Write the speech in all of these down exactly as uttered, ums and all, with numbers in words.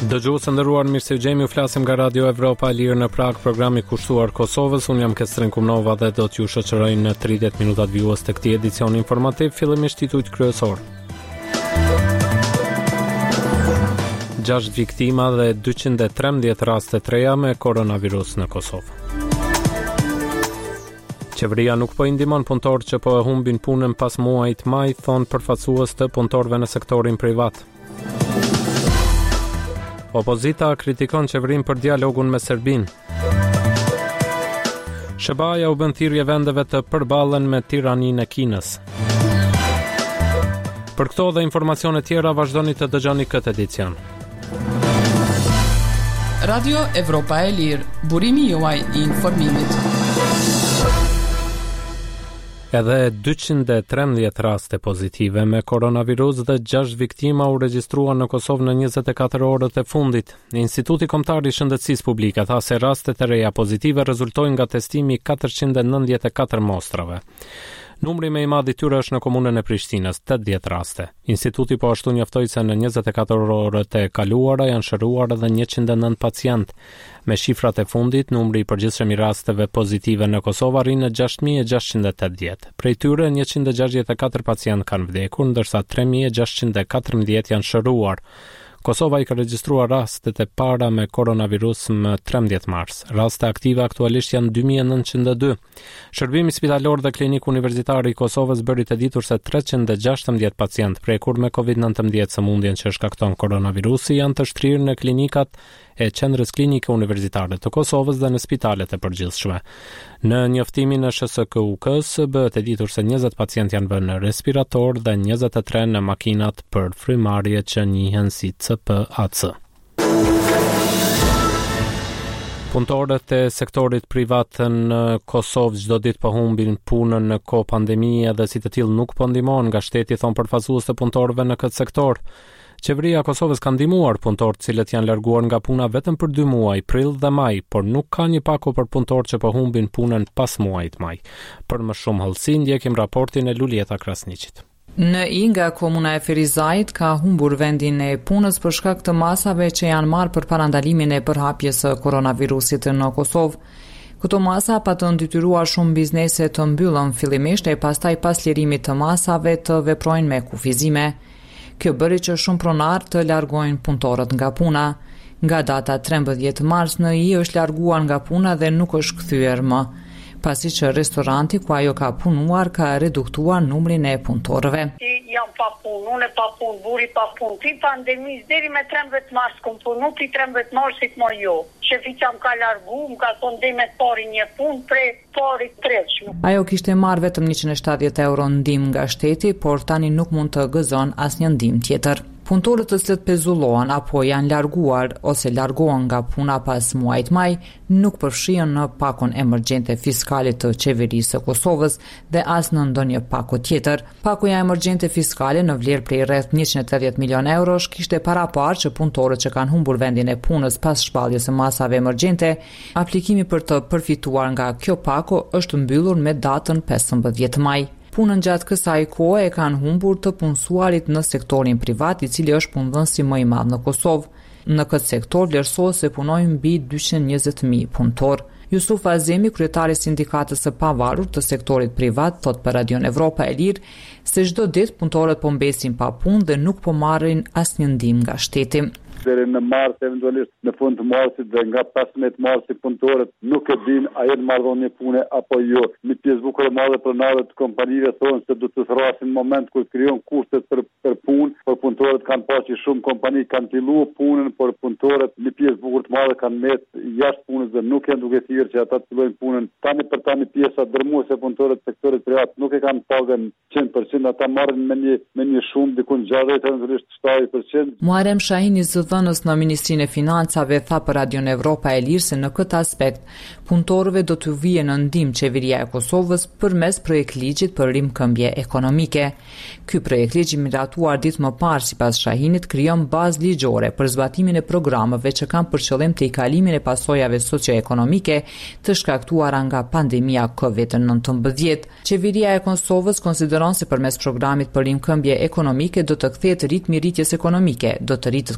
Dëgjues të nderuar, mirë se u gjemi, u flasim nga Radio Evropa e Lirë në Prag, programi kushtuar Kosovës. Unë jam Kestrin Kumnova dhe do t'ju shoqëroj në tridhjetë minutat vjues të këtij edicioni informativ, fillimisht titujt kryesor. gjashtë viktima dhe dyqind e trembëdhjetë raste të reja me koronavirus në Kosovë. Qeveria nuk po i ndihmon punëtorët që po e humbin punën pas muajit maj, thon përfaqësues të punëtorëve në sektorin privat. Opozita kritikon qeverinë për dialogun me Serbinë. S B A-ja u bën thirrje vendeve të përballen me tiraninë e Kinës. Për këto dhe informacione tjera vazhdoni të dëgjoni këtë edicion. Radio Evropa e Lirë, burimi juaj i informimit. Edhe dyqind e trembëdhjetë raste pozitive me koronavirus dhe gjashtë viktima u regjistruan në Kosovë në njëzet e katër orët e fundit. Instituti Kombëtar i Shëndetësisë Publike tha se rastet e reja pozitive rezultojnë nga testimi i katërqind e nëntëdhjetë e katër mostrave. Numri më i madh i tyre është në komunën e Prishtinës, tetëdhjetë raste. Instituti po ashtu njoftoi se në njëzet e katër orët e kaluara janë shëruar edhe njëqind e nëntë pacient. Me shifrat e fundit, numri i përgjithshëm i rasteve pozitive në Kosovë arrin në gjashtë mijë e gjashtëqind e tetëdhjetë. Prej tyre njëqind e gjashtëdhjetë e katër pacient kanë vdekur, ndërsa tre mijë e gjashtëqind e katërmbëdhjetë janë shëruar. Kosova i ka regjistruar rastet e para me koronavirus më trembëdhjetë mars. Raste aktive aktualisht janë dy mijë e nëntëqind e dy. Shërbimi spitalor dhe klinik universitar i Kosovës bëri të ditur se treqind e gjashtëmbëdhjetë pacient prekur me covid nineteen sëmundjen që shkakton koronavirusi janë të shtrirë në klinikat e qendrës klinike universitare të Kosovës dhe në spitalet e përgjithshme. Në njoftimin e S S K U K-s bëhet e ditur se njëzet pacient janë vënë në respirator dhe njëzet e tre në makinat për frymarrje që njihen si C P A C. Punëtorët e sektorit privat në Kosovë çdo ditë po humbin punën në kohë pandemie dhe si të tillë nuk po ndihmohen nga shteti, thon përfaqësues të punëtorëve në këtë sektor. Qeveria e Kosovës ka ndihmuar punëtorët cilët janë larguar nga puna vetëm për dy muaj, prill dhe maj, por nuk ka një pako për punëtorët që po humbin punën pas muajit maj. Për më shumë hollësi ndjekim raportin e Lulieta Krasniqit. Në I nga komuna e Ferizajt ka humbur vendin e punës për shkak të masave që janë marrë për parandalimin e përhapjes së koronavirusit në Kosovë. Këto masa pa të ndetyruar shumë biznese të mbyllën fillimisht e pastaj pas lirimit të masave të veprojnë me kufizime. Kjo bëri që shumë pronar të largojnë punëtorët nga puna. Nga data trembëdhjetë mars në I është larguar nga puna dhe nuk është kthyer më, pasi që restoranti ku ajo ka punuar ka reduktuar numrin e punëtorëve. Jam pa punë, unë e pa punë, buri pa punë. Ti pandemis deri me trembëdhjetë mars kum punu, ti trembëdhjetë marsit më jo. Shefi që më ka largu, më ka thonë dhe me pari një punë pre pari treqmë. Ajo kishte marrë vetëm njëqind e shtatëdhjetë euro ndihmë nga shteti, por tani nuk mund të gëzon asnjë ndihmë tjetër. Punëtorët të cilët pezullohen apo janë larguar ose largohen nga puna pas muajit maj nuk përfshihen në pakon emergjente fiskale të qeverisë së Kosovës dhe as në ndonjë pako tjetër. Pakoja emergjente fiskale në vlerë prej rreth njëqind e tetëdhjetë milionë eurosh kishte para parë që punëtorët që kanë humbur vendin e punës pas shpalljes së masave emergjente, aplikimi për të përfituar nga kjo pako është mbyllur me datën pesëmbëdhjetë maj. Punën gjatë kësaj kohe e kanë humbur të punësuarit në sektorin privat, i cili është punëdhënësi më i madh në Kosovë. Në këtë sektor vlerësohet se punojnë mbi dyqind e njëzet mijë punëtor. Jusuf Azemi, kryetari i sindikatës së pavarur të sektorit privat, thot për Radio Evropa e Lirë se çdo ditë punëtorët po mbesin pa punë dhe nuk po marrin asnjë ndihmë nga shteti. Deri në mars, eventualisht në fund të marsit dhe nga pesëmbëdhjetë marsi punëtorët nuk e din a jenë marrëdhënie pune apo jo. Një pjesë bukur e madhe pronarët të kompanive thonë se do të thrasin në moment kur krijon kushtet për, për punë, por punëtorët kanë pasur që shumë kompani kanë filluar punën, por punëtorët një pjesë bukur të madhe kanë metë jashtë punës dhe nuk janë duke thirrë që ata të fillojnë punën. Tani për tani pjesa dërmuese punëtorët të sektorit privat nuk e kanë pagën njëqind përqind, ata marrin me një me një shumë diku gjashtëdhjetë eventualisht shtatëdhjetë përqind. Muharrem Shahini dhënës në Ministrinë e Financave tha për Radio Evropa e Lirë se në këtë aspekt punëtorëve do të vijë në ndihmë qeveria e Kosovës përmes projektligjit për rimkëmbje ekonomike. Ky projektligj i miratuar ditë më parë sipas Shahinit krijon bazë ligjore për zbatimin e programeve që kanë për qëllim të ikalimin e pasojave socio-ekonomike të shkaktuara nga pandemia covid nineteen. Qeveria e Kosovës konsideron se përmes programit për rimkëmbje ekonomike do të kthehet ritmi rritjes ekonomike, do të rritet kërkesa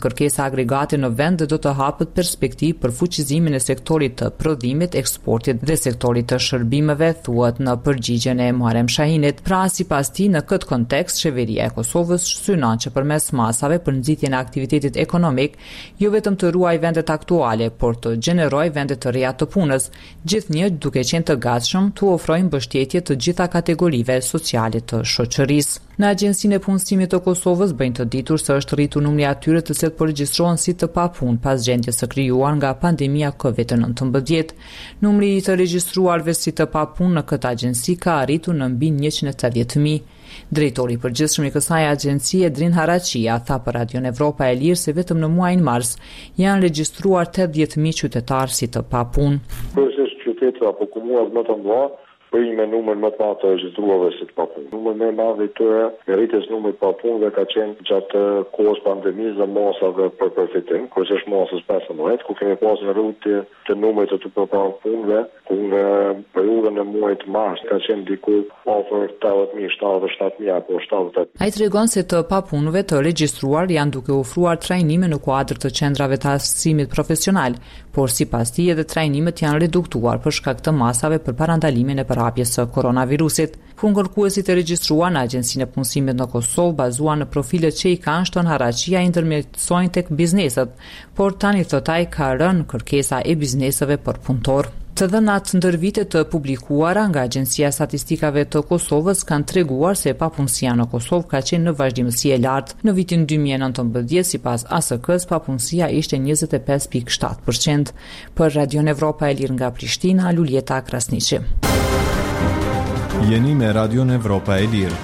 disa agregate në vend dhe do të hapet perspektivë për fuqizimin e sektorit të prodhimit, eksportit dhe sektorit të shërbimeve, thuhet në përgjigjen e Muharrem Shahinit. Pra, sipas tij, në këtë kontekst, qeveria e Kosovës synon që përmes masave për nxitjen e aktivitetit ekonomik, jo vetëm të ruaj vendet aktuale, por të gjeneroj vende të reja të punës, gjithnjë duke qenë të gatshëm të ofrojë mbështetje të gjitha kategorive sociale të shoqërisë. Në Agjencinë e Punësimit të Kosovës bëjnë të ditur se është rritur numri atyre të cilët po regjistrohen si të papunë pas gjendjes së krijuar nga pandemia kovid nëntëmbëdhjetë. Numri i të regjistruarve si të papunë në këtë agjenci ka arritur në mbi njëqind e tridhjetë mijë. Drejtori i përgjithshëm i kësaj agjencie, Edrin Haraqia, tha për Radion Evropa e Lirë se vetëm në muajin mars janë regjistruar tetëdhjetë mijë qytetarë si të papunë. Kërësisht qytetet apo komunat më të mëdha për me numër më të madh të regjistruarve si të papunë. Numër më i madh i tyre me rritjes numrit të papunëve ka qenë gjatë kohës pandemisë dhe masave për përfitim, kryesisht masës pesëmbëdhjetë, ku kemi pasur një rritje të numrit të të papunëve, ku në periudhën e muajit mars ka qenë diku afër tetëdhjetë mijë, shtatëdhjetë e shtatë mijë apo shtatëdhjetë e tetë mijë. Ai tregon se të papunëve të regjistruar janë duke ofruar trajnime në kuadër të qendrave të arsimit profesional, por sipas tij edhe trajnimet janë reduktuar për shkak të masave për parandalimin e përhapjes së koronavirusit. Punkërkuesit e regjistruar në Agjencinë e Punësimit në Kosovë, bazuar në profilet që i kanë, shton Haraqia intermjetsojnë tek bizneset, por tani thot ai ka rënë kërkesa e bizneseve për punëtor. Të dhënat ndër vitet të publikuara nga Agjencia e Statistikave të Kosovës kanë treguar se papunësia në Kosovë ka qenë në vazhdimësi e lartë. Në vitin dy mijë e nëntëmbëdhjetë, sipas A S K-s, papunësia ishte njëzet e pesë pikë shtatë përqind. Për Radion Evropa e Lirë nga Prishtina, Luljeta Krasniqi. Jeni me Radion Evropa e Lirë.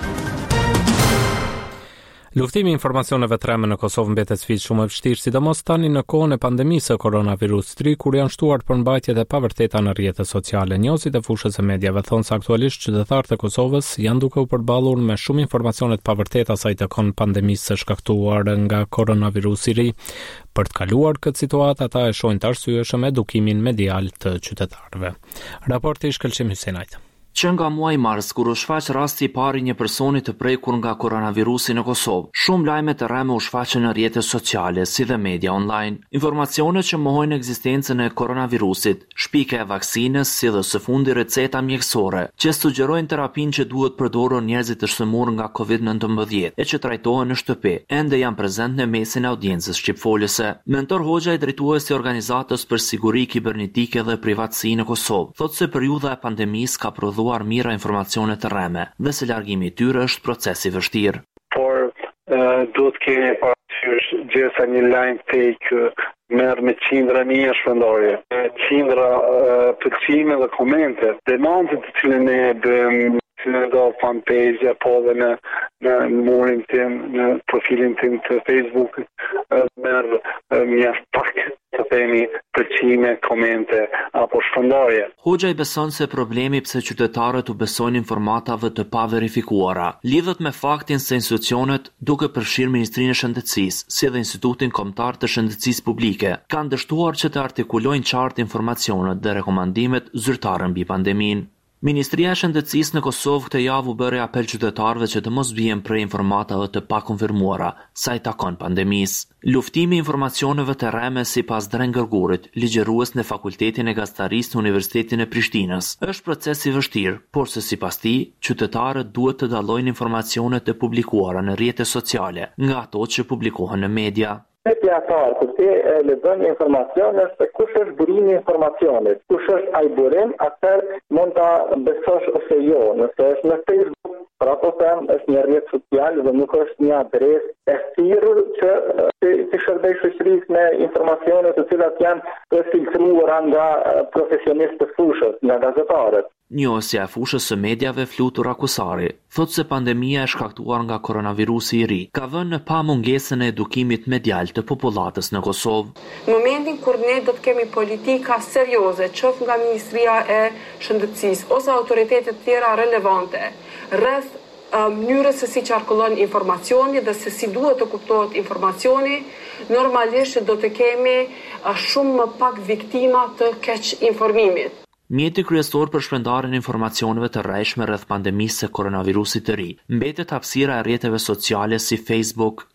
Luftimi i informacioneve treme në Kosovë mbetet sfidë shumë e vështirë, sidomos tani në kohën e pandemisë së koronavirusit tri, kur janë shtuar përmbajtjet e pavërteta në rrjetet sociale. Njohësit e fushës së mediave thonë se aktualisht qytetarët e Kosovës janë duke u përballur me shumë informacione të pavërteta sa i takon pandemisë së shkaktuar nga koronavirusi i ri. Për të kaluar këtë situatë, ata e shohin të arsyeshëm edukimin medial të qytetarëve. Raporti i Shkëlqim Hysenajt. Që nga muaji mars, kur u shfaq rasti i parë i një personi të prekur nga koronavirusi në Kosovë, shumë lajme të rreme u shfaqen në rrjetet sociale, si dhe media online. Informacionet që mohojnë ekzistencën e koronavirusit, shpika e vaksinës, si dhe së fundi receta mjekësore, që sugjerojnë terapinë që duhet përdorur njerëzit të shëmur nga kovid nëntëmbëdhjetë e që trajtohen në shtëpi, ende janë prezent në mesin e audiencës shqipfolëse. Mentor Hoxha, i drejtuesi i organizatës për siguri kibernetike dhe privatësi në Kosovë, thotë se periudha e pandemisë ka prodhuar mira informacione të rreme dhe se largimi i tyre është proces i vështirë. Por uh, duhet kemi parasysh gjithsa një lajm fake merr me qindra mijë shpërndarje, qindra uh, pëlqime dhe komente. Demandet të cilën ne bëjmë në do fanpage apo dhe në në murin tim, në profilin tim të Facebook, merr mjaft pak të themi pëlqime, komente apo shpërndarje. Hoxha i beson se problemi pse qytetarët u besojnë informatave të paverifikuara lidhet me faktin se institucionet, duke përfshirë Ministrinë e Shëndetësisë, si dhe Institutin Kombëtar të Shëndetësisë Publike, kanë dështuar që të artikulojnë qartë informacionet dhe rekomandimet zyrtare mbi pandeminë. Ministria e Shëndetësisë në Kosovë këtë javë u bëri apel qytetarëve që të mos bien prej informatave të pakonfirmuara sa i takon pandemisë. Luftimi i informacioneve të rreme sipas Dren Gërgurit, ligjërues në Fakultetin e Gastarisë në Universitetin e Prishtinës, është proces i vështirë, por se sipas tij, qytetarët duhet të dallojnë informacionet e publikuara në rrjetet sociale nga ato që publikohen në media. Pyetja e parë, kur ti lexon një informacion, është kush është burimi i informacionit, kush është ai burim, atëherë mund ta besosh ose jo. Nëse është në Facebook, pra po them, është një rrjet social dhe nuk është një adresë e thirrur që të shërbej shoqërisë me informacione të cilat janë të filtruara nga profesionistë të fushës, nga gazetarët. Njohësja e fushës së mediave Flutur Akusari thotë se pandemia e shkaktuar nga koronavirusi i ri ka vënë në pamungesën e edukimit medial të popullatës në Kosovë. Në momentin kur ne do të kemi politika serioze, qoftë nga Ministria e Shëndetësisë ose autoritetet tjera relevante, rreth uh, mënyrës se si qarkullon informacioni dhe se si duhet të kuptohet informacioni, normalisht do të kemi uh, shumë më pak viktima të keq informimit. Mjeti kryesor për shpërndarjen e informacioneve të rrejshme rreth pandemisë së koronavirusit të ri mbetet hapësira e rrjeteve sociale si Facebook,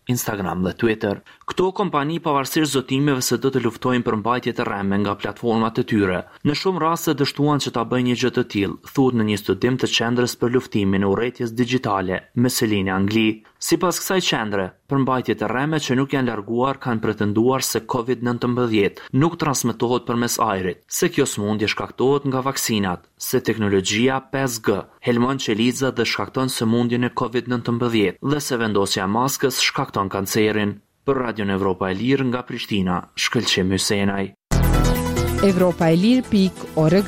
Instagram dhe Twitter. Këto kompani pavarësisht zotimeve se do të luftojnë për mbajtje të rreme nga platformat e tyre, në shumë raste dështuan që ta bëjnë një gjë të tillë, thuhet në një studim të Qendrës për luftimin e urrëties digjitale me Selini Angli. Sipas kësaj qendre, përmbajtjet e rreme që nuk janë larguar kanë pretenduar se covid nëntëmbëdhjetë nuk transmetohet përmes ajrit, se kjo sëmundje shkaktohet nga vaksinat, se teknologjia pesë G helmon qelizat dhe shkakton sëmundjen e covid nëntëmbëdhjetë dhe se vendosja e maskës shkakton kancerin. Për Radion Evropa e Lirë nga Prishtina, Shkëlqim Hysenaj. Evropa e Lirë pikë org.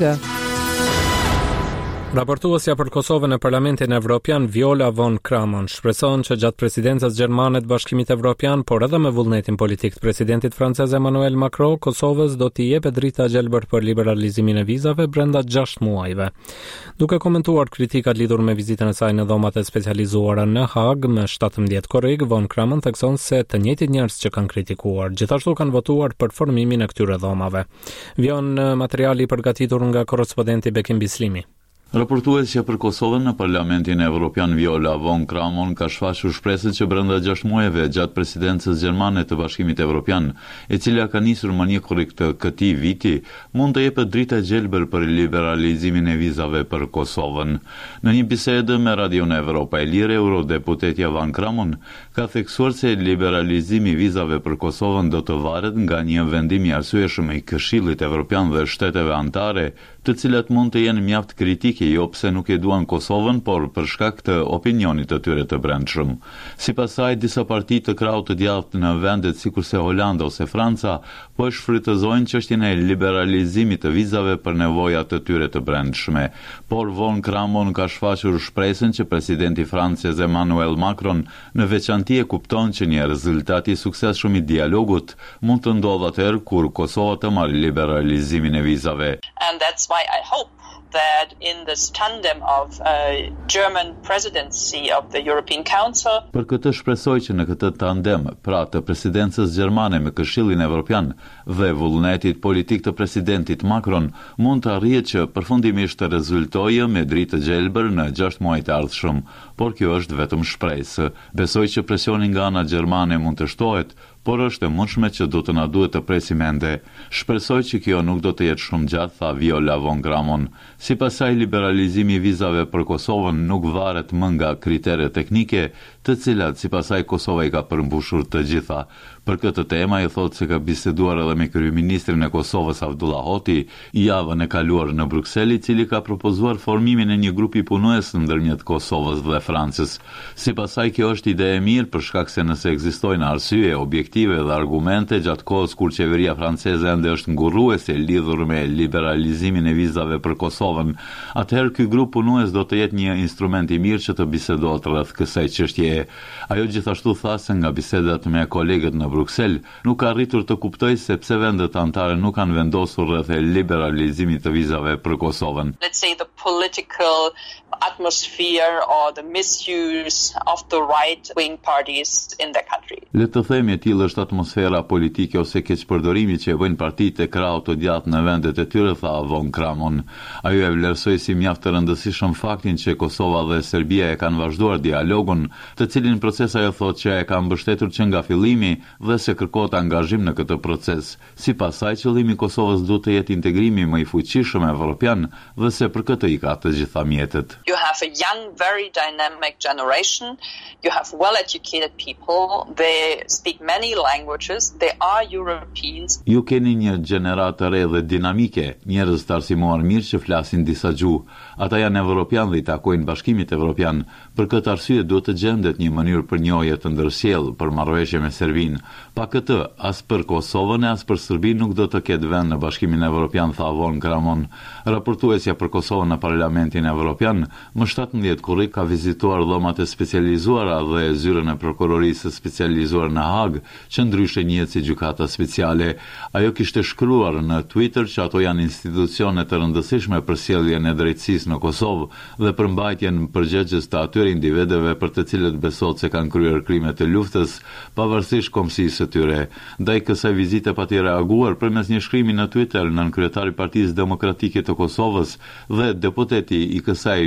Raportuesja për Kosovën e Parlamentin Evropian Viola von Kramon shpreson që gjatë presidencës gjermane të Bashkimit Evropian, por edhe me vullnetin politik të presidentit francez Emmanuel Macron, Kosovës do t'i jepet drita gjelbër për liberalizimin e vizave brenda gjashtë muajve. Duke komentuar kritikat lidhur me vizitën e saj në dhomat e specializuara në Hag me shtatëmbëdhjetë korrik, von Kramon thekson se të njëjtit njerëz që kanë kritikuar, gjithashtu kanë votuar për formimin e këtyre dhomave. Vjon materiali i përgatitur nga korrespondenti Bekim Bislimi. Raportuesja për Kosovën në Parlamentin Evropian Viola von Kramon ka shfaqur shpresën që brenda gjashtë muajve gjatë presidencës gjermane të Bashkimit Evropian, e cila ka nisur më një korrik të këtij viti, mund të jepet drita gjelbër për liberalizimin e vizave për Kosovën. Në një bisedë me Radion Evropa e Lirë, eurodeputetja von Kramon ka theksuar se liberalizimi i vizave për Kosovën do të varet nga një vendim i arsyeshëm i Këshillit Evropian dhe shteteve anëtare, të cilat mund të jenë mjaft kritike jo pse nuk e duan Kosovën, por për shkak të opinionit të tyre të brendshëm. Sipas saj, disa parti të krahut të djathtë në vendet sikurse Holanda ose Franca po e shfrytëzojnë çështjen e liberalizimit të vizave për nevojat të tyre të brendshme. Por von Kramon ka shfaqur shpresën që presidenti francez Emmanuel Macron në veçanti e kupton që një rezultat i suksesshëm i dialogut mund të ndodhë atëherë kur Kosova të marrë liberalizimin e vizave. And that's why I hope that in this tandem of uh, German presidency of the European Council. Për këtë shpresoj që në këtë tandem, pra të presidencës gjermane me Këshillin Evropian dhe vullnetit politik të presidentit Macron, mund të arrihet që përfundimisht të rezultojë me dritë gjelbër në gjashtë muaj të ardhshëm, por kjo është vetëm shpresë. Besoj që presioni nga ana gjermane mund të shtohet, por është e mundshme që do të na duhet të presim ende. Shpresoj që kjo nuk do të jetë shumë gjatë, tha Viola von Kramon. Sipas saj, liberalizimi i vizave për Kosovën nuk varet më nga kritere teknike, të cilat sipas saj Kosova i ka përmbushur të gjitha. Për këtë temë ai thotë se ka biseduar edhe me kryeministrin e Kosovës Abdullah Hoti javën e kaluar në Bruksel, i cili ka propozuar formimin e një grupi punues ndërmjet Kosovës dhe Francës. Sipas saj, kjo është ide e mirë për shkak se nëse ekzistojnë arsye objektive dhe argumente gjatë kohës kur qeveria franceze ende është ngurruese lidhur me liberalizimin e vizave për Kosovën, atëherë ky grup punues do të jetë një instrument i mirë që të bisedohet rreth kësaj çështjeje. Ajo gjithashtu tha se nga bisedat me kolegët në Bruksel nuk ka arritur të kuptojë se pse vendet anëtare nuk kanë vendosur rreth liberalizimit të vizave për Kosovën. Let's say the political atmosphere or the misuse of the right-wing parties in the country. Le të themi e tillë është atmosfera politike ose keqpërdorimi që e bëjnë partitë e krahut të djathtë në vendet e tyre, tha von Kramon. Ajo e vlerësoi si mjaft të rëndësishëm faktin që Kosova dhe Serbia e kanë vazhduar dialogun, të cilin proces ajo thotë që e ka mbështetur që nga fillimi dhe se kërkohet angazhim në këtë proces. Sipas saj, qëllimi i Kosovës duhet të jetë integrimi më i fuqishëm evropian dhe se për këtë i ka të gjitha mjetet. You have a young, very dynamic generation. You have well-educated people. They speak many languages. They are Europeans. Ju keni një gjenerat të re dhe dinamike, njerëz të arsimuar mirë që flasin disa gjuhë. Ata janë evropian dhe i takojnë Bashkimit Evropian. Për këtë arsye duhet të gjendet një mënyrë për njohje të ndërsjellë për marrëveshje me Serbinë. Pa këtë, as për Kosovën e as për Serbinë nuk do të ketë vend në Bashkimin Evropian, tha von Kramon. Raportuesja për Kosovën në Parlamentin Evropian më shtatëmbëdhjetë korrik ka vizituar dhomat e specializuara dhe zyrën e prokurorisë specializuar në Hag, që ndryshe njihet si gjykata speciale. Ajo kishte shkruar në Twitter që ato janë institucione të rëndësishme për sjelljen e drejtësisë në Kosovë dhe për mbajtjen përgjegjës të atyre individëve për të cilët besohet se kanë kryer krime të luftës, pavarësisht komësisë së tyre. Ndaj kësaj vizite pati reaguar përmes një shkrimi në Twitter nën kryetari i Partisë Demokratike të Kosovës dhe deputeti i kësaj partie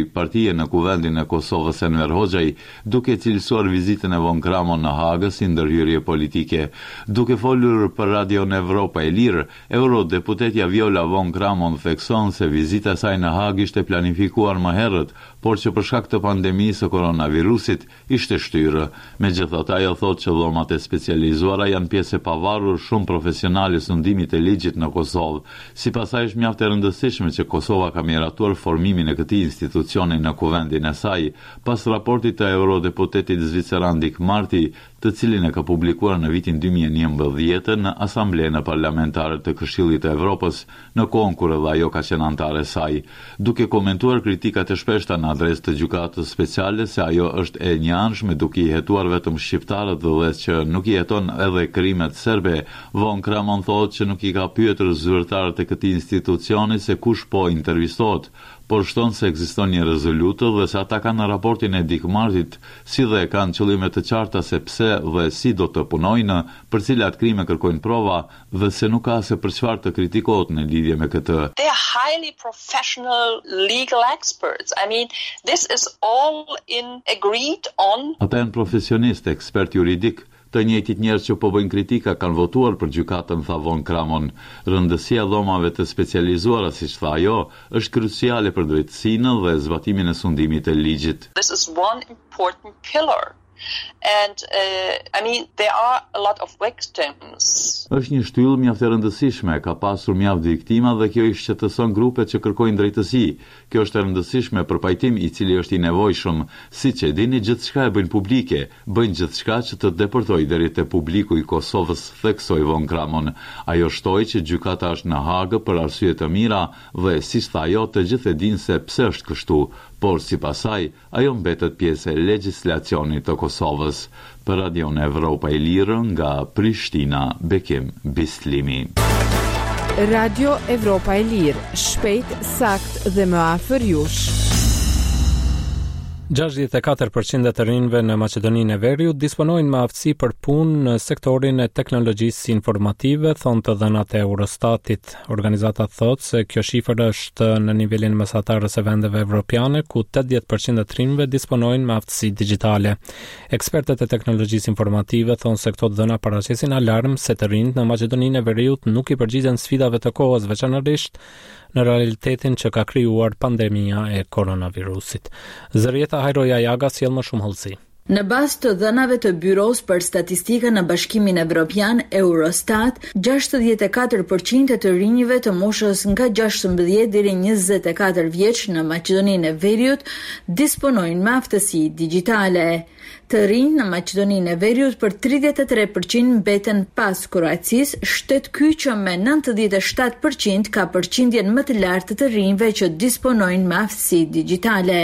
dije në kuvendin e Kosovës Enver Hoxhaj, duke cilësuar vizitën e von Kramon në Hagë si ndërhyrje politike. Duke folur për Radion Evropa e Lirë, eurodeputetja Viola von Kramon thekson se vizita e saj në Hagë ishte planifikuar më herët, por që për shkak të pandemisë së koronavirusit ishte shtyrë. Megjithatë, ajo thotë që dhomat e specializuara janë pjesë e pavarur shumë profesionale së ndimit e ligjit në Kosovë. Sipas saj është mjaft e rëndësishme që Kosova ka miratuar formimin e këtij institucioni në kuvendin e saj, pas raportit të eurodeputetit zviceran Dick Marty, të cilin e ka publikuar në vitin dy mijë e njëmbëdhjetë në Asamblenë Parlamentare të Këshillit të Evropës, në kohën kur edhe ajo ka qenë antare saj. Duke komentuar kritikat e shpeshta në adresë të gjykatës speciale se ajo është e njanshme duke i hetuar vetëm shqiptarët dhe që nuk i heton edhe krimet serbe, von Kramon thotë që nuk i ka pyetur zyrtarët e këtij institucioni se kush po intervistohet, por shton se ekziston një rezolutë dhe se ata kanë në raportin e Dick Martit, si dhe kanë qëllime të qarta se pse dhe si do të punojnë, për cilat krime kërkojnë prova dhe se nuk ka se për çfarë të kritikohet në lidhje me këtë. They are highly professional legal experts. I mean, this is all in agreed on. Ata janë profesionistë, ekspert juridik. Të njëjtit njerëz që po bëjnë kritika kanë votuar për gjykatën, tha von Kramon. Rëndësia dhomave të specializuara, siç tha ajo, është kruciale për drejtësinë dhe zbatimin e sundimit të ligjit. This is one important pillar. And uh, I mean, there are a lot of victims. Është një shtyllë mjaft e rëndësishme, ka pasur mjaft viktima dhe kjo i shqetëson grupet që kërkojnë drejtësi. Kjo është e rëndësishme për pajtim i cili është i nevojshëm. Siç e dini, gjithçka e bëjnë publike, bëjnë gjithçka që të deportojë deri te publiku i Kosovës, theksoi von Kramon. Ajo shtoi që gjykata është në Hagë për arsye të mira dhe siç tha ajo, të gjithë e dinë se pse është kështu, por sipas saj, ajo mbetet pjesë e legjislacionit të Kosovës. Për Radion Evropa e Lirë nga Prishtina, Bekim Bislimi. Radio Evropa e Lirë, shpejt, sakt dhe më afër jush. gjashtëdhjetë e katër përqind të rinjve në Maqedoninë e Veriut disponojnë me aftësi për punë në sektorin e teknologjisë informative, thonë të dhënat e Eurostatit. Organizata thotë se kjo shifër është në nivelin mesatar të vendeve evropiane, ku tetëdhjetë përqind të rinjve disponojnë me aftësi digjitale. Ekspertët e teknologjisë informative thonë se këto dhëna paraqesin alarm se të rinjt në Maqedoninë e Veriut nuk i përgjigjen sfidave të kohës, veçanërisht në realitetin që ka krijuar pandemia e koronavirusit. Zërieta Hajroja Jaga sjell më shumë hollësi. Në bazë të dhënave të Byros për Statistikën në Bashkimin Evropian Eurostat, gjashtëdhjetë e katër përqind të rinjve të moshës nga gjashtëmbëdhjetë deri njëzet e katër vjeç në Maqedoninë e Veriut disponojnë me aftësi digjitale. Të rinj në Maqedoninë e Veriut për tridhjetë e tre përqind mbeten pas Kroacisë, shtet ky që me nëntëdhjetë e shtatë përqind ka përqindjen më të lartë të rinjve që disponojnë me aftësi digjitale.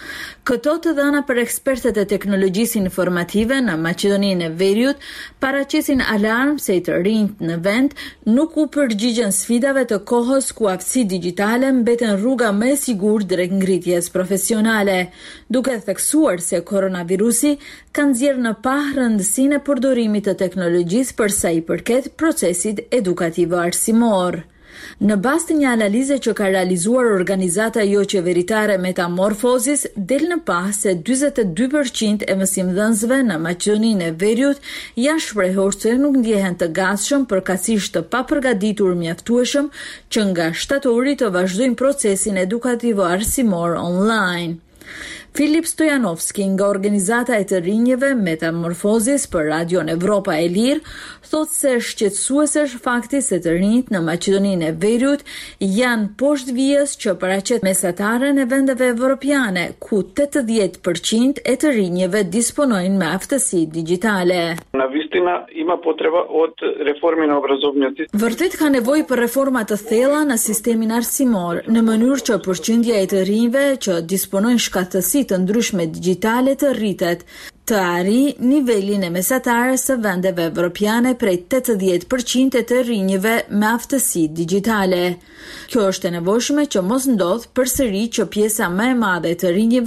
Këto të dhëna për ekspertët e teknologjisë informative në Maqedoninë e Veriut paraqesin alarm se i të rinjt në vend nuk u përgjigjen sfidave të kohës ku aftësi digjitale mbeten rruga më e sigurt drejt ngritjes profesionale, duke theksuar se koronavirusi ka nxjerrë në pa rëndësinë e përdorimit të teknologjisë për sa i përket procesit edukativ arsimor. Në bazë të një analize që ka realizuar organizata jo qeveritare Metamorphosis, del në pa se dyzet e dy përqind e mësimdhënësve në Maqedoninë e Veriut janë shprehur se nuk ndjehen të gatshëm përkatësisht të papërgatitur mjaftueshëm që nga shtatori të vazhdojnë procesin edukativ arsimor online. Filip Stojanovski nga organizata e të rinjeve Metamorphosis për Radion Evropa e Lirë thotë se shqetësuese është fakti se të rinjt në Maqedoninë e Veriut janë poshtë vijës që paraqet mesataren e vendeve evropiane, ku tetëdhjetë përqind e të rinjeve disponojnë me aftësi digjitale. Navistina ima potreba od reformi në obrazovanja. Vërtet ka nevojë për reforma të thella në sistemin arsimor, në mënyrë që përqindja e të rinjve që disponojnë shkatësi të ndryshme digjitale të rritet, të arri nivelin e mesatarës së vendeve evropiane prej tetëdhjetë përqind e të rinjve me aftësi digjitale. Kjo është e nevojshme që mos ndodh përsëri që pjesa më e madhe e të rinjve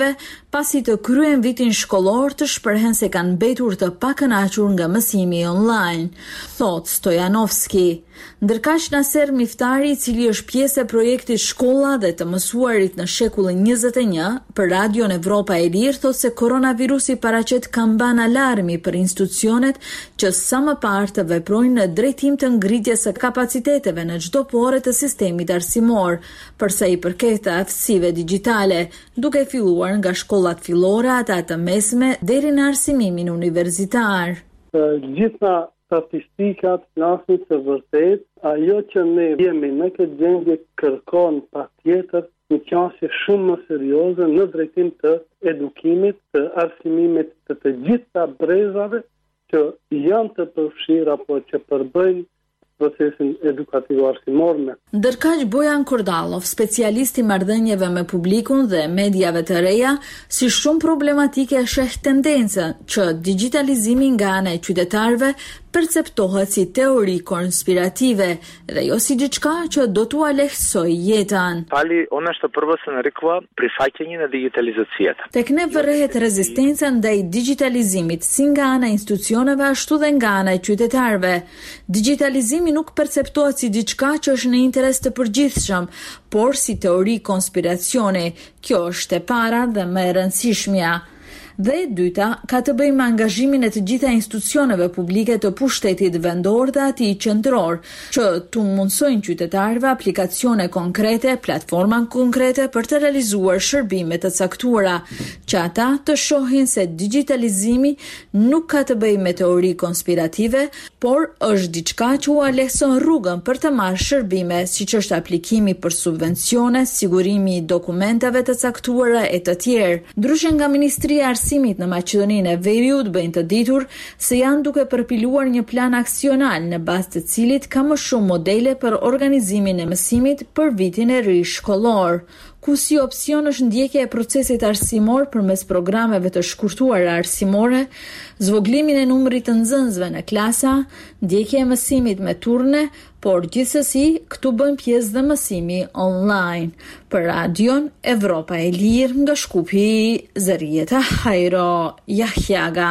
pasi të kryen vitin shkollor të shprehen se kanë mbetur të pakënaqur nga mësimi online, thot Stojanovski. Ndërkaq Naser Miftari, i cili është pjesë e projektit Shkolla dhe të mësuarit në shekullin njëzet e një, për Radion Evropa e Lirë thot se koronavirusi paraqet kamban alarmi për institucionet që sa më parë të veprojnë në drejtim të ngritjes së kapaciteteve në çdo pore të sistemit arsimor, përsa i përket të aftësive digjitale, duke filluar nga shkollat fillore, ata të mesme deri në arsimimin universitar. Gjitha statistikat flasin të vërtet, ajo që ne jemi në këtë gjendje kërkon patjetër një qasje shumë më serioze në drejtim të edukimit, të arsimimit të të gjitha brezave që janë të përfshirë apo që përbëjnë procesin edukativ arsimor me. Ndërkaq Bojan Kordallov, specialist i marrëdhënieve me publikun dhe mediave të reja, si shumë problematike sheh tendencën që digitalizimi nga ana e qytetarëve perceptohet si teori konspirative dhe jo si diçka që do t'ua lehtësoj jetën. Ali, ona është prva se narikua prihaqjen e digitalizacijës. Tek ne vërrehet rezistenca ndaj digitalizimit, si nga ana e institucioneve ashtu dhe nga ana e qytetarëve. Digitalizimi nuk perceptohet si diçka që është në interes të përgjithshëm, por si teori konspiracioni. Kjo është e para dhe më e rëndësishmja. Dhe e dyta, ka të bëjë me angazhimin e të gjitha institucioneve publike të pushtetit vendor dhe atij qendror, që t'u mundsojnë qytetarëve aplikacione konkrete, platforma konkrete për të realizuar shërbime të caktuara, që ata të shohin se digitalizimi nuk ka të bëjë me teori konspirative, por është diçka që u lehtëson rrugën për të marrë shërbime, siç është aplikimi për subvencione, sigurimi i dokumentave të caktuara e të tjerë. Ndryshe nga Ministria e Arsimit në Maqedoninë e Veriut bëjnë të ditur se janë duke përpiluar një plan aksional në bazë të cilit ka më shumë modele për organizimin e mësimit për vitin e ri shkollor, ku si opsion është ndjekja e procesit arsimor përmes programeve të shkurtuara arsimore, zvoglimin e numrit të nxënësve në klasa, ndjekja e mësimit me turne, por gjithsesi këtu bën pjesë dhe mësimi online. Për Radion Evropa e Lirë nga Shkupi, Zërieta Hajro Jahjaga.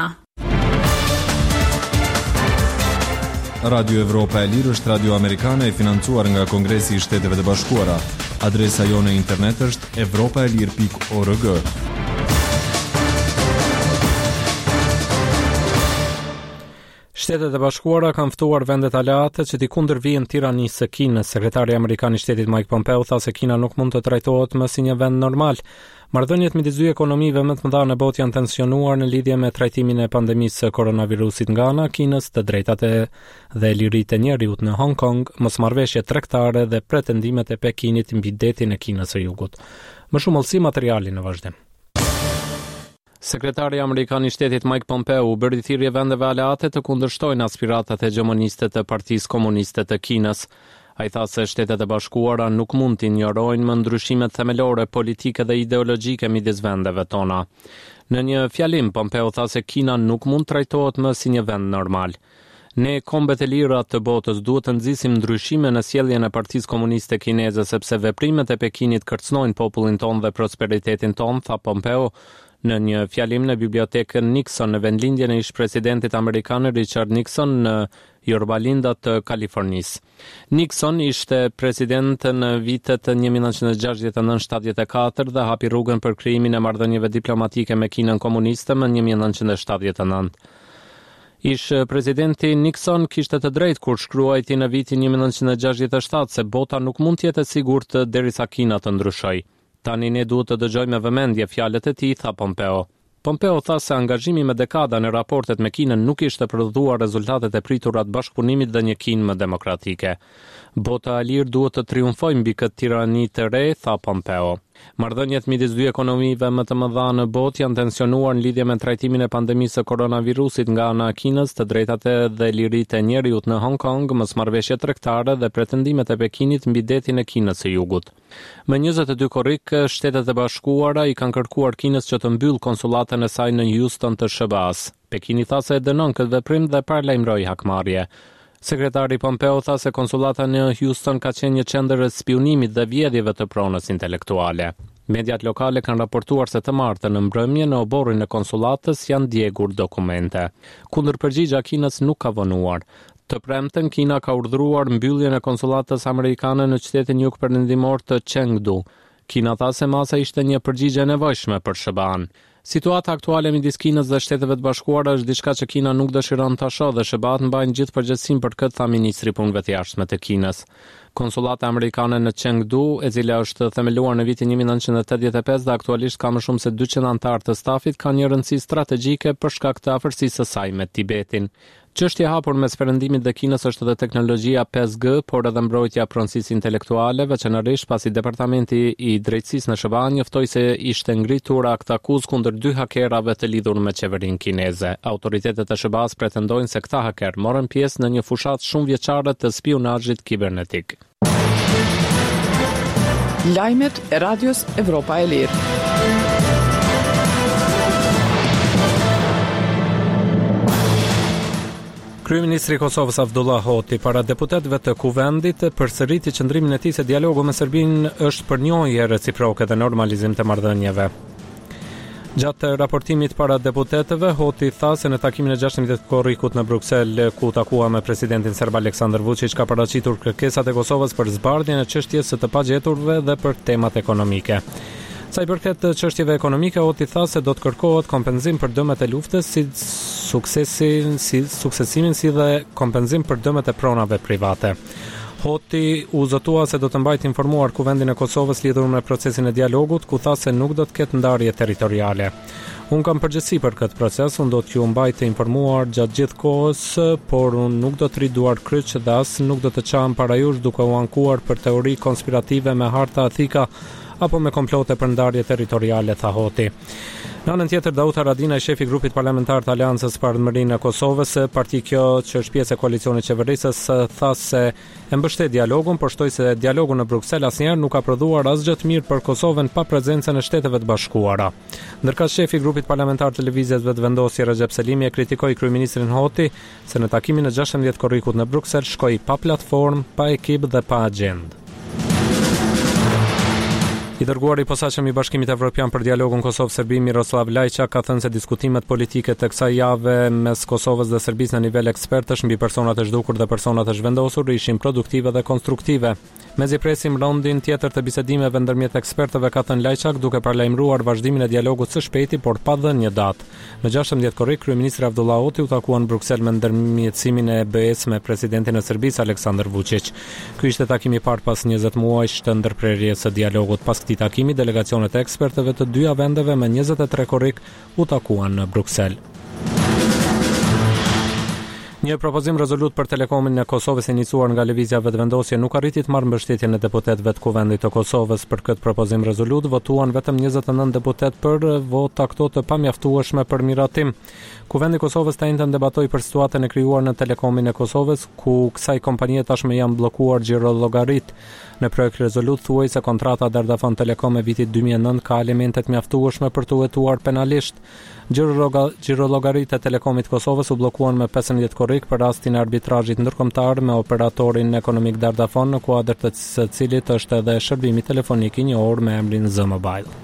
Radio Evropa e Lirë është radio amerikane e financuar nga Kongresi i Shteteve të Bashkuara. Adresa jone internet është evropaelir pikë org. Shtetet e Bashkuara kanë ftuar vendet aleate që t'i kundërvijnë tiranisë së Kinës. Sekretari amerikan i shtetit Mike Pompeo tha se Kina nuk mund të trajtohet më si një vend normal. Marrëdhëniet midis dy ekonomive më të mëdha në botë janë tensionuar në lidhje me trajtimin e pandemisë së koronavirusit nga ana e Kinës, të drejtat dhe liritë e njerëzit në Hong Kong, mosmarrveshje tregtare dhe pretendimet e Pekinit mbi detin e Kinës së Jugut. Më shumë olsi materiali në vazhdim. Sekretari amerikan i shtetit Mike Pompeo u bëri thirrje vendeve aleate të kundërshtojnë aspiratat hegemoniste të Partisë Komuniste të Kinës. Ai tha se Shtetet e Bashkuara nuk mund të injorojnë më ndryshimet themelore politike dhe ideologjike midis vendeve tona. Në një fjalim, Pompeo tha se Kina nuk mund trajtohet më si një vend normal. Ne kombet e lira të botës duhet të nxisim ndryshime në sjelljen e Partisë Komuniste Kineze sepse veprimet e Pekinit kërcënojnë popullin ton dhe prosperitetin ton, tha Pompeo në një fjalim në bibliotekën Nixon në vendlindjen e ish-presidentit amerikan Richard Nixon në Yorba Linda të Kalifornisë. Nixon ishte president në vitet një mijë nëntëqind e gjashtëdhjetë e nëntë shtatëdhjetë e katër dhe hapi rrugën për krijimin e marrëdhënieve diplomatike me Kinën komuniste më një mijë nëntëqind e shtatëdhjetë e nëntë. Ish-presidenti Nixon kishte të drejtë kur shkruajti në vitin një mijë nëntëqind e gjashtëdhjetë e shtatë se bota nuk mund të jetë e sigurt derisa Kina të ndryshojë. Tani ne duhet të dëgjojmë me vëmendje fjalët e tij, tha Pompeo. Pompeo tha se angazhimi me dekada në raportet me Kinën nuk ishte prodhuar rezultatet e pritura të bashkëpunimit dhe një Kinë më demokratike. Bota e lirë duhet të triumfojë mbi këtë tirani të re, tha Pompeo. Marrëdhëniet midis dy ekonomive më të mëdha në botë janë tensionuar në lidhje me trajtimin e pandemisë së koronavirusit nga ana e Kinës, të drejtat dhe liritë e njerëzit në Hong Kong, mosmarrveshje tregtare dhe pretendimet e Pekinit mbi detin e Kinës së Jugut. Më njëzet e dy korrik, Shtetet e Bashkuara i kanë kërkuar Kinës që të mbyllë konsullatën e saj në Houston të S B A-s. Pekini tha se e dënon këtë veprim dhe paralajmëroi hakmarrje. Sekretari Pompeo tha se konsulata në Houston ka qenë një qendër e spionimit dhe vjedhjeve të pronës intelektuale. Mediat lokale kanë raportuar se të martën në mbrëmje në oborrin e konsulatës janë djegur dokumente. Kundërpërgjigja Kinës nuk ka vonuar. Të premten, Kina ka urdhëruar mbylljen e konsulatës amerikane në qytetin jugperëndimor të Chengdu. Kina tha se masa ishte një përgjigje e nevojshme për S B A-n. Situata aktuale midis Kinës dhe Shteteve të Bashkuara është diçka që Kina nuk dëshiron ta shohë dhe S B A-t mbajnë gjithë përgjegjësinë për këtë, tha ministri i punëve të jashtme të Kinës. Konsulata amerikane në Chengdu, e cila është themeluar në vitin një mijë nëntëqind e tetëdhjetë e pesë dhe aktualisht ka më shumë se dyqind anëtar të stafit, ka një rëndësi strategjike për shkak të afërsisë së saj me Tibetin. Çështja e hapur mes Perëndimit dhe Kinës është edhe teknologjia pesë G, por edhe mbrojtja e pronësisë intelektuale, veçanërisht pasi Departamenti i Drejtësisë në S B A njoftoi se ishte ngritur akt akuzë kundër dy hakerave të lidhur me qeverinë kineze. Autoritetet e S B A-s pretendojnë se këta haker morën pjesë në një fushatë shumë vjeçare të spionazhit kibernetik. Lajmet e Radios Evropa e Lirë. Kryeministri i Kosovës Avdullah Hoti para deputetëve të Kuvendit përsëriti qëndrimin e tij se dialogu me Serbinë është përnjohje reciproke dhe normalizim të marrëdhënieve. Gjatë raportimit para deputetëve, Hoti tha se në takimin e gjashtëmbëdhjetë të korrikut në Bruksel, ku takua me presidentin serb Aleksandar Vučić, ka paraqitur kërkesat e Kosovës për zbardhjen e çështjes së të pagjeturve dhe për temat ekonomike. Sa i përket çështjeve ekonomike, Hoti tha se do të kërkohet kompenzim për dëmet e luftës, si suksesin, si suksesimin si dhe kompenzim për dëmet e pronave private. Hoti u zotua se do të mbajtë informuar Kuvendin e Kosovës lidhur me procesin e dialogut, ku tha se nuk do të ketë ndarje territoriale. Unë kam përgjegjësi për këtë proces, unë do t'ju mbaj të informuar gjatë gjithë kohës, por unë nuk do të rri duar kryq dhe as nuk do të çam para jush duke u ankuar për teori konspirative me harta ethika apo me komplote për ndarje territoriale, tha Hoti. Në anën tjetër, Daud Haradinaj, shefi i grupit parlamentar të Aleancës për Ardhmërinë e Kosovës, parti kjo që është pjesë e koalicionit qeverisës, tha se e mbështet dialogun, por shtoi se dialogu në Bruksel asnjëherë nuk ka prodhuar asgjë të mirë për Kosovën pa prezencën e Shteteve të Bashkuara. Ndërka shefi i grupit parlamentar të Lëvizjes Vetëvendosje Recep Selimi e kritikoi kryeministrin Hoti se në takimin e gjashtëmbëdhjetë korrikut në Bruksel shkoi pa platformë, pa ekip dhe pa agjendë. I dërguari i posaçëm i Bashkimit Evropian për dialogun Kosovë-Serbi Miroslav Lajçak ka thënë se diskutimet politike të kësaj jave mes Kosovës dhe Serbisë në nivel ekspertësh mbi personat e zhdukur dhe personat e zhvendosur ishin produktive dhe konstruktive. Mezi presim raundin tjetër të bisedimeve ndërmjet ekspertëve, ka thënë Lajçak, duke paralajmëruar vazhdimin e dialogut së shpejti, por pa dhënë një datë. Në gjashtëmbëdhjetë korrik, kryeministri Avdullah Hoti u takua në Bruksel me ndërmjetësimin e B E S me presidentin e Serbisë Aleksandar Vučić. Ky ishte takimi i parë pas njëzet muajsh të ndërprerjes së dialogut. Pas këtij takimi, delegacionet e ekspertëve të dyja vendeve me njëzet e tre korrik u takuan në Bruksel. Një propozim rezolut për telekomin në Kosovës iniciuar nga Lëvizja Vetëvendosje nuk arriti të marrë mbështetjen e deputetëve të Kuvendit të Kosovës. Për këtë propozim rezolut votuan vetëm njëzet e nëntë deputet për vota këto të pamjaftueshme për miratim. Kuvendi i Kosovës të njëjtën debatoi për situatën e krijuar në telekomin e Kosovës, ku kësaj kompanie tashmë janë bllokuar xhirollogarit. Në projekt rezolut thuaj se kontrata Dardafon Telekom e vitit dy mijë e nëntë ka elemente të mjaftueshme për të hetuar penalisht. Xhirollogarit e Telekomit Kosovës u bllokuan me pesëmbëdhjetë korrik për rastin e arbitrazhit ndërkombëtar me operatorin ekonomik Dardafon, në kuadër të së cilit është edhe shërbimi telefonik i njohur me emrin Z Mobile.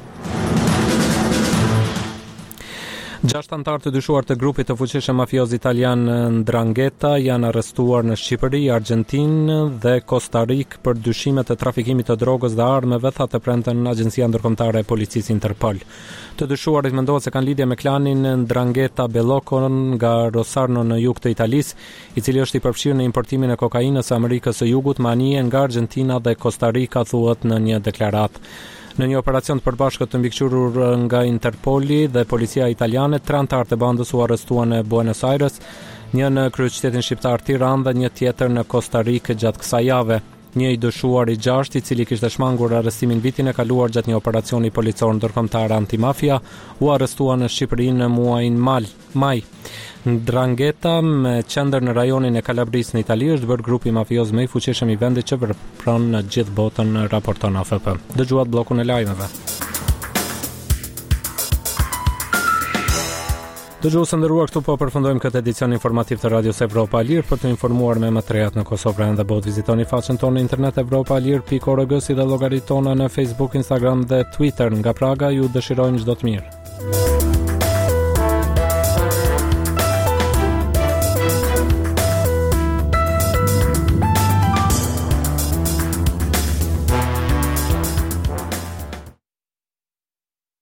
Gjashtë anëtarë të dyshuar të grupit të fuqishëm mafioz italian Ndrangheta janë arrestuar në Shqipëri, Argjentinë dhe Kostarikë për dyshime të trafikimit të drogës dhe armëve, tha të premten Agjencia Ndërkombëtare e Policisë Interpol. Të dyshuarit mendohet se kanë lidhje me klanin Ndrangheta Bellocco nga Rosarno në jug të Italisë, i cili është i përfshirë në importimin e kokainës së Amerikës së Jugut me anije nga Argentina dhe Kostarika, thuhet në një deklaratë. Në një operacion të përbashkët të mbikëqyrur nga Interpoli dhe policia italiane, tre anëtarë të bandës u arrestuan në Buenos Aires, një në kryeqytetin shqiptar Tiranë dhe një tjetër në Kostarikë gjatë kësaj jave. Një i dyshuar i gjashtë, i cili kishte shmangur arrestimin vitin e kaluar gjatë një operacioni policor ndërkombëtar antimafia, u arrestua në Shqipëri në muajin maj. Ndrangheta, me qendër në rajonin e Kalabrisë në Itali, është bërë grupi mafioz më i fuqishëm i vendit që vepron në gjithë botën, raporton A F P. Dëgjuat bllokun e lajmeve. Dëgjuesë nderuar, këtu po përfundojmë këtë edicion informativ të Radios Evropa e Lirë. Për të informuar me më të rehat në Kosovë pranë dhe botë, vizitoni faqen tonë në internet evropa e lirë pikë org si dhe llogaritë tona në Facebook, Instagram dhe Twitter. Nga Praga ju dëshirojmë çdo të mirë.